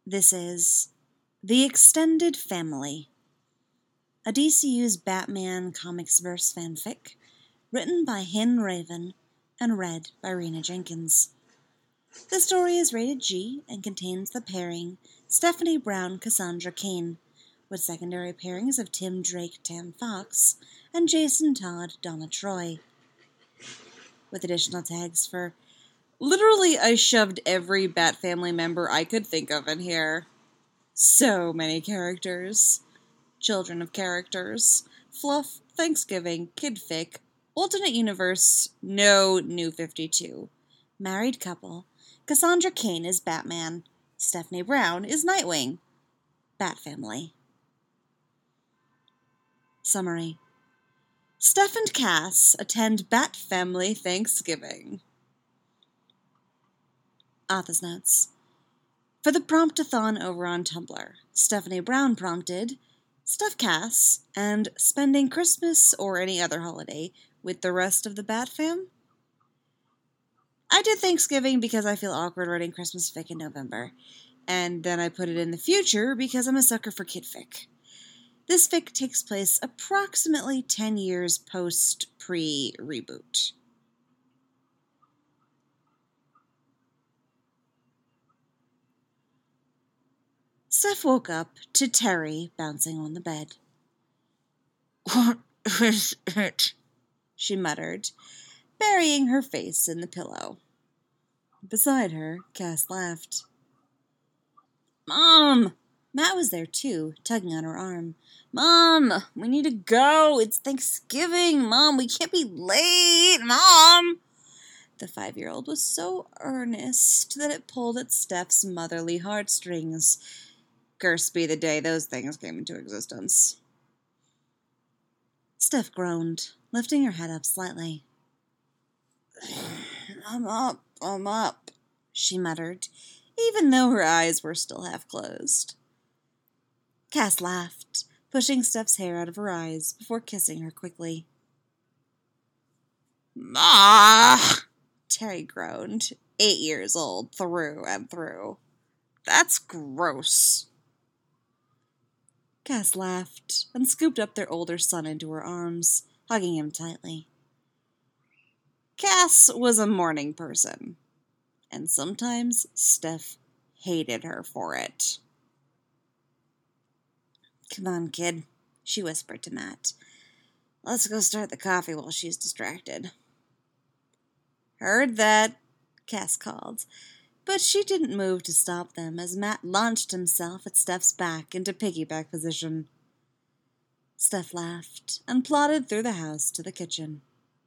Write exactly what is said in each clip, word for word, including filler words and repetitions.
This is The Extended Family, a D C U's Batman Comics verse fanfic, written by Hin Raven and read by Rena Jenkins. The story is rated G and contains the pairing Stephanie Brown, Cassandra Cain, with secondary pairings of Tim Drake, Tam Fox, and Jason Todd, Donna Troy, with additional tags for literally I shoved every Bat Family member I could think of in here. So many characters. Children of characters. Fluff, Thanksgiving, Kidfic, Alternate Universe, no New fifty-two. Married couple. Cassandra Cain is Batman. Stephanie Brown is Nightwing. Bat Family. Summary. Steph and Cass attend Bat Family Thanksgiving. Author's notes. For the prompt-a-thon over on Tumblr, Stephanie Brown prompted Stuff Cass and spending Christmas or any other holiday with the rest of the Bat Fam. I did Thanksgiving because I feel awkward writing Christmas fic in November, and then I put it in the future because I'm a sucker for kidfic. This fic takes place approximately ten years post-pre-reboot. Steph woke up to Terry bouncing on the bed. "What is it?" she muttered, burying her face in the pillow. Beside her, Cass laughed. "Mom!" Matt was there too, tugging on her arm. "Mom, we need to go. It's Thanksgiving. Mom, we can't be late. Mom!" The five-year-old was so earnest that it pulled at Steph's motherly heartstrings. Cursed be the day those things came into existence. Steph groaned, lifting her head up slightly. "I'm up, I'm up," she muttered, even though her eyes were still half closed. Cass laughed, pushing Steph's hair out of her eyes before kissing her quickly. "Ma!" Terry groaned, eight years old through and through. "That's gross." Cass laughed and scooped up their older son into her arms, hugging him tightly. Cass was a morning person, and sometimes Steph hated her for it. "Come on, kid," she whispered to Matt. "Let's go start the coffee while she's distracted." "Heard that," Cass called, but she didn't move to stop them as Matt launched himself at Steph's back into piggyback position. Steph laughed and plodded through the house to the kitchen.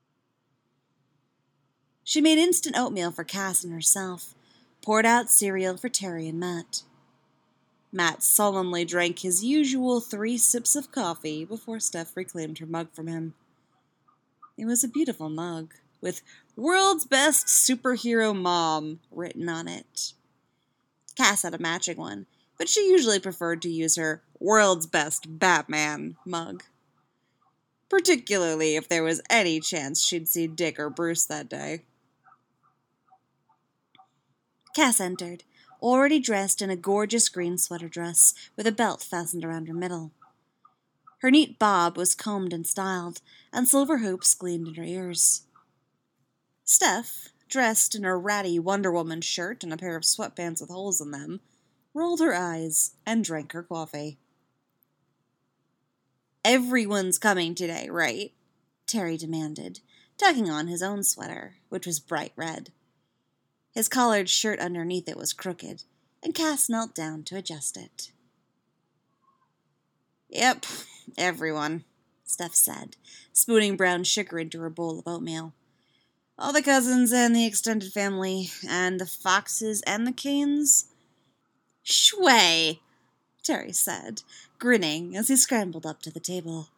She made instant oatmeal for Cass and herself, poured out cereal for Terry and Matt. Matt solemnly drank his usual three sips of coffee before Steph reclaimed her mug from him. It was a beautiful mug, with "World's Best Superhero Mom" written on it. Cass had a matching one, but she usually preferred to use her "World's Best Batman" mug. Particularly if there was any chance she'd see Dick or Bruce that day. Cass entered, already dressed in a gorgeous green sweater dress with a belt fastened around her middle. Her neat bob was combed and styled, and silver hoops gleamed in her ears. Steph, dressed in a ratty Wonder Woman shirt and a pair of sweatpants with holes in them, rolled her eyes and drank her coffee. "Everyone's coming today, right?" Terry demanded, tugging on his own sweater, which was bright red. His collared shirt underneath it was crooked, and Cass knelt down to adjust it. "Yep, everyone," Steph said, spooning brown sugar into her bowl of oatmeal. "All the cousins and the extended family, and the Foxes and the Cains." "Shway," Terry said, grinning as he scrambled up to the table.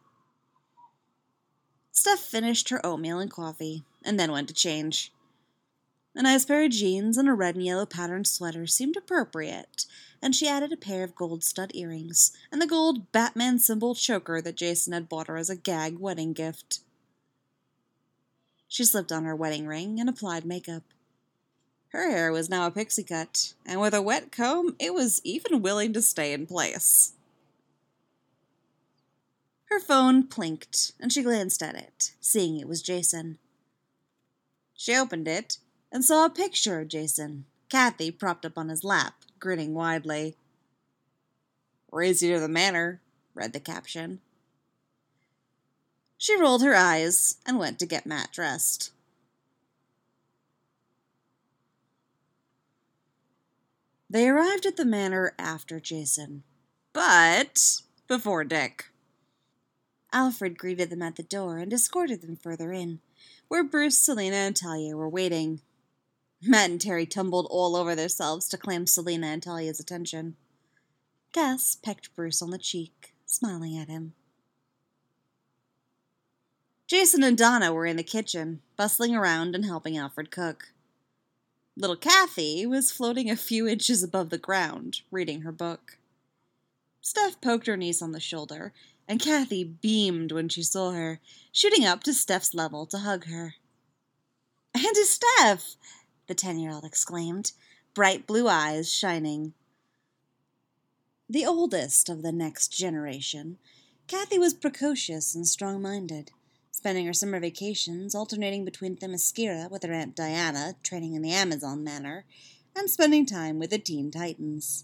Steph finished her oatmeal and coffee, and then went to change. A nice pair of jeans and a red and yellow patterned sweater seemed appropriate, and she added a pair of gold stud earrings and the gold Batman symbol choker that Jason had bought her as a gag wedding gift. She slipped on her wedding ring and applied makeup. Her hair was now a pixie cut, and with a wet comb, it was even willing to stay in place. Her phone plinked, and she glanced at it, seeing it was Jason. She opened it and saw a picture of Jason, Kathy propped up on his lap, grinning widely. "Raise you to the manor," read the caption. She rolled her eyes and went to get Matt dressed. They arrived at the manor after Jason, but before Dick. Alfred greeted them at the door and escorted them further in, where Bruce, Selena, and Talia were waiting. Matt and Terry tumbled all over themselves to claim Selena and Talia's attention. Cass pecked Bruce on the cheek, smiling at him. Jason and Donna were in the kitchen, bustling around and helping Alfred cook. Little Kathy was floating a few inches above the ground, reading her book. Steph poked her niece on the shoulder, and Kathy beamed when she saw her, shooting up to Steph's level to hug her. "Auntie Steph!" the ten-year-old exclaimed, bright blue eyes shining. The oldest of the next generation, Kathy was precocious and strong-minded, spending her summer vacations alternating between Themyscira with her Aunt Diana, training in the Amazon Manor, and spending time with the Teen Titans.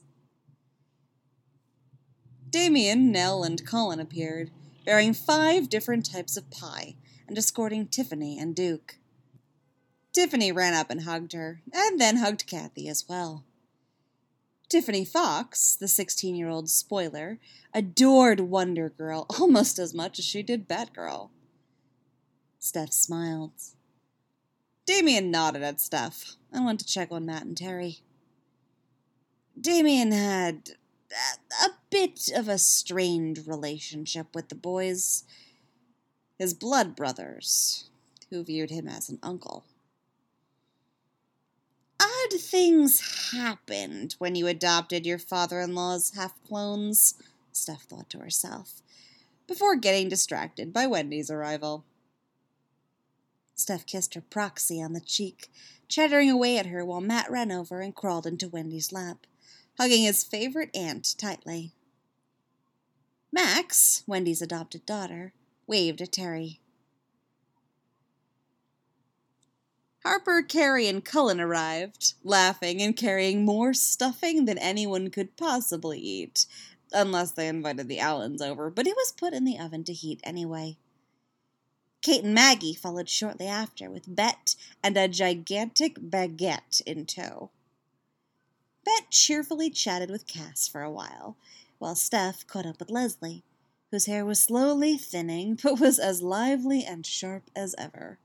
Damien, Nell, and Colin appeared, bearing five different types of pie, and escorting Tiffany and Duke. Tiffany ran up and hugged her, and then hugged Kathy as well. Tiffany Fox, the sixteen-year-old spoiler, adored Wonder Girl almost as much as she did Batgirl. Steph smiled. Damien nodded at Steph and went to check on Matt and Terry. Damien had a, a bit of a strained relationship with the boys, his blood brothers, who viewed him as an uncle. Odd things happened when you adopted your father-in-law's half-clones, Steph thought to herself, before getting distracted by Wendy's arrival. Steph kissed her proxy on the cheek, chattering away at her while Matt ran over and crawled into Wendy's lap, hugging his favorite aunt tightly. Max, Wendy's adopted daughter, waved at Terry. Harper, Carrie, and Cullen arrived, laughing and carrying more stuffing than anyone could possibly eat, unless they invited the Allens over, but it was put in the oven to heat anyway. Kate and Maggie followed shortly after, with Bet and a gigantic baguette in tow. Bet cheerfully chatted with Cass for a while, while Steph caught up with Leslie, whose hair was slowly thinning, but was as lively and sharp as ever.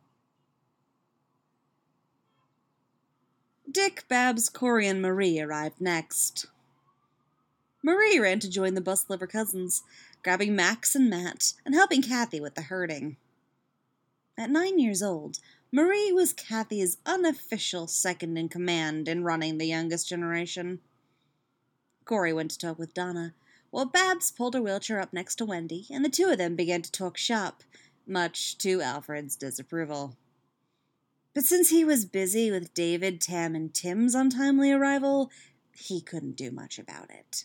Dick, Babs, Corey, and Marie arrived next. Marie ran to join the bustle of her cousins, grabbing Max and Matt and helping Kathy with the herding. At nine years old, Marie was Kathy's unofficial second-in-command in running the youngest generation. Corey went to talk with Donna, while Babs pulled her wheelchair up next to Wendy, and the two of them began to talk shop, much to Alfred's disapproval. But since he was busy with David, Tam, and Tim's untimely arrival, he couldn't do much about it.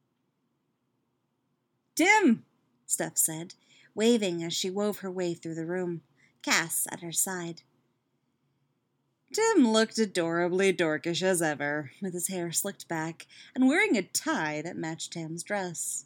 "Tim," Steph said, waving as she wove her way through the room, Cass at her side. Tim looked adorably dorkish as ever, with his hair slicked back and wearing a tie that matched Tam's dress.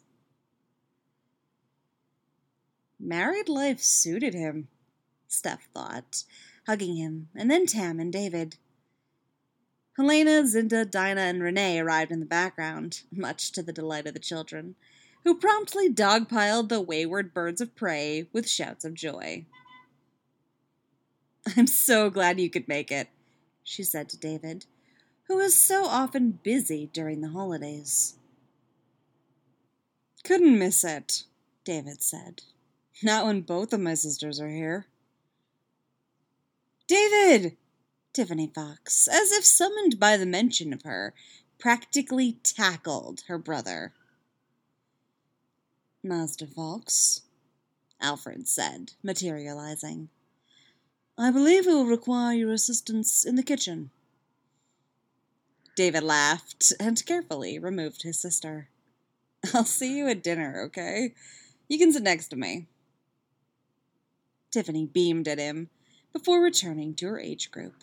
Married life suited him, Steph thought, hugging him, and then Tam and David. Helena, Zinda, Dinah, and Renee arrived in the background, much to the delight of the children, who promptly dogpiled the wayward birds of prey with shouts of joy. "I'm so glad you could make it," she said to David, who was so often busy during the holidays. "Couldn't miss it," David said. "Not when both of my sisters are here." "David!" Tiffany Fox, as if summoned by the mention of her, practically tackled her brother. "Master Fox," Alfred said, materializing. "I believe we will require your assistance in the kitchen." David laughed and carefully removed his sister. I'll see you at dinner, okay? You can sit next to me. Tiffany beamed at him before returning to her age group.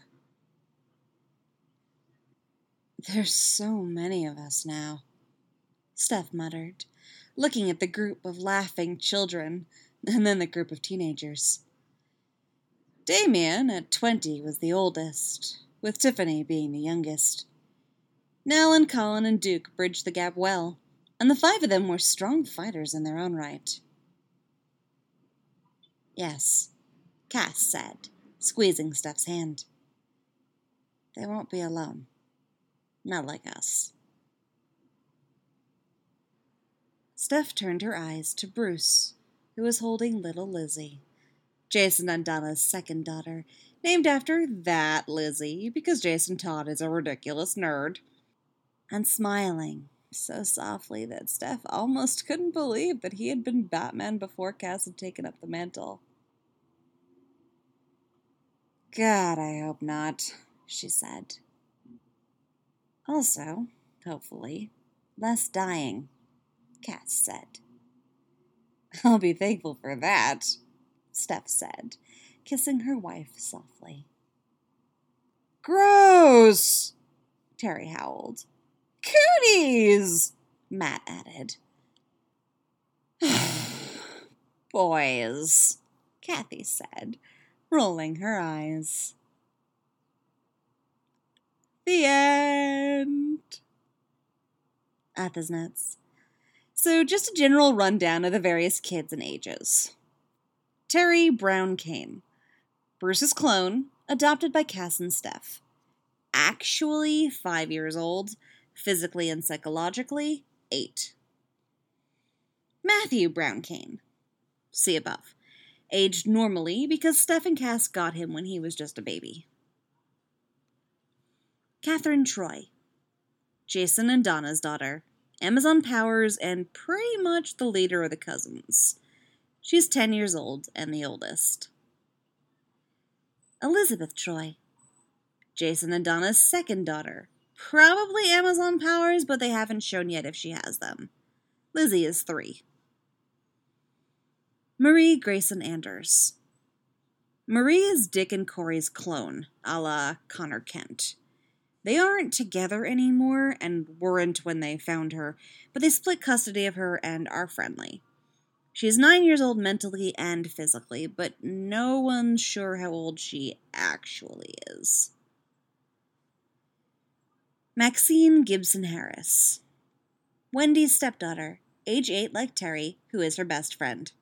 There's so many of us now, Steph muttered, looking at the group of laughing children and then the group of teenagers. Damien, at twenty, was the oldest, with Tiffany being the youngest. Nell and Colin and Duke bridged the gap well, and the five of them were strong fighters in their own right. Yes, Cass said, squeezing Steph's hand. They won't be alone. Not like us. Steph turned her eyes to Bruce, who was holding little Lizzie, Jason and Donna's second daughter, named after that Lizzie because Jason Todd is a ridiculous nerd, and smiling so softly that Steph almost couldn't believe that he had been Batman before Cass had taken up the mantle. God, I hope not, she said. Also, hopefully, less dying, Cass said. I'll be thankful for that, Steph said, kissing her wife softly. Gross, Terry howled. Cooties, Matt added. Boys, Kathy said, rolling her eyes. The end. Atha's notes. So just a general rundown of the various kids and ages. Terry Brown Kane, Bruce's clone, adopted by Cass and Steph. Actually five years old, physically and psychologically, eight. Matthew Brown Kane, see above, aged normally because Steph and Cass got him when he was just a baby. Catherine Troy, Jason and Donna's daughter, Amazon powers, and pretty much the leader of the cousins. She's ten years old and the oldest. Elizabeth Troy, Jason and Donna's second daughter, probably Amazon powers, but they haven't shown yet if she has them. Lizzie is three. Marie Grayson Anders. Marie is Dick and Corey's clone, a la Connor Kent. They aren't together anymore and weren't when they found her, but they split custody of her and are friendly. She is nine years old mentally and physically, but no one's sure how old she actually is. Maxine Gibson Harris. Wendy's stepdaughter, age eight like Terry, who is her best friend.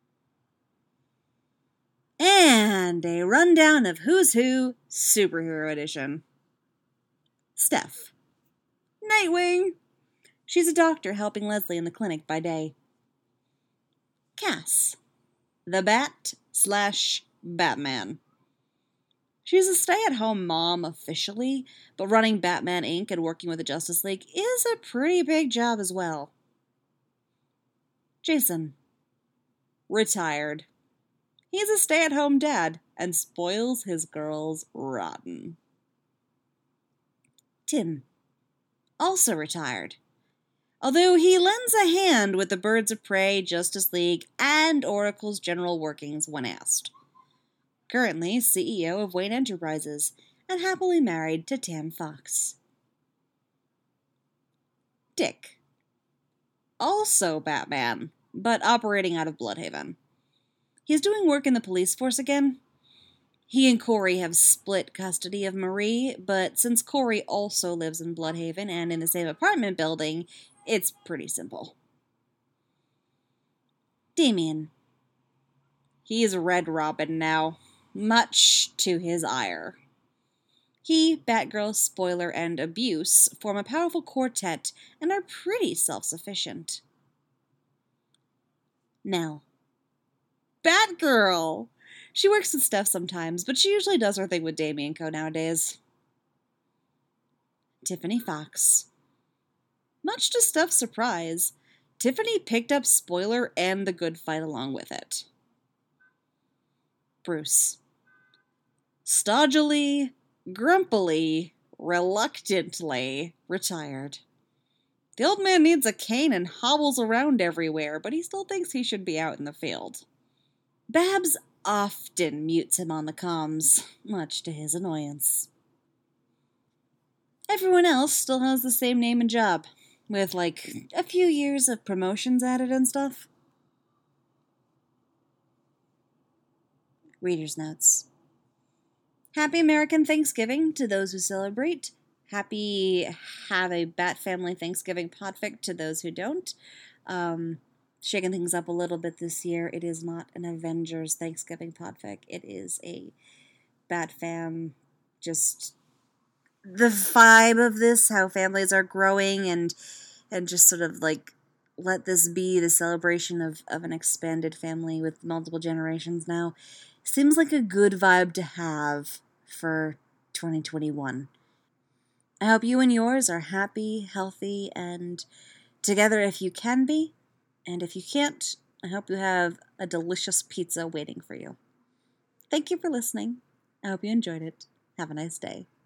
And a rundown of Who's Who, Superhero Edition. Steph. Nightwing. She's a doctor helping Leslie in the clinic by day. Cass. The Bat slash Batman. She's a stay-at-home mom officially, but running Batman Incorporated and working with the Justice League is a pretty big job as well. Jason. Retired. He's a stay-at-home dad and spoils his girls rotten. Tim. Also retired. Although he lends a hand with the Birds of Prey, Justice League, and Oracle's general workings when asked. Currently C E O of Wayne Enterprises and happily married to Tam Fox. Dick. Also Batman, but operating out of Bloodhaven. He's doing work in the police force again. He and Corey have split custody of Marie, but since Corey also lives in Bloodhaven and in the same apartment building, it's pretty simple. Damien. He's Red Robin now, much to his ire. He, Batgirl, Spoiler, and Abuse form a powerful quartet and are pretty self-sufficient. Nell. Batgirl! She works with Steph sometimes, but she usually does her thing with Damien Co. nowadays. Tiffany Fox. Much to Steph's surprise, Tiffany picked up Spoiler and The Good Fight along with it. Bruce. Stodgily, grumpily, reluctantly retired. The old man needs a cane and hobbles around everywhere, but he still thinks he should be out in the field. Babs often mutes him on the comms, much to his annoyance. Everyone else still has the same name and job, with like a few years of promotions added and stuff. Reader's notes. Happy American Thanksgiving to those who celebrate. Happy Have a Bat Family Thanksgiving podfic to those who don't. Um, shaking things up a little bit this year. It is not an Avengers Thanksgiving podfic. It is a Bat Fam, just the vibe of this, how families are growing and and just sort of like let this be the celebration of, of an expanded family with multiple generations now. Seems like a good vibe to have for twenty twenty-one. I hope you and yours are happy, healthy, and together if you can be. And if you can't, I hope you have a delicious pizza waiting for you. Thank you for listening. I hope you enjoyed it. Have a nice day.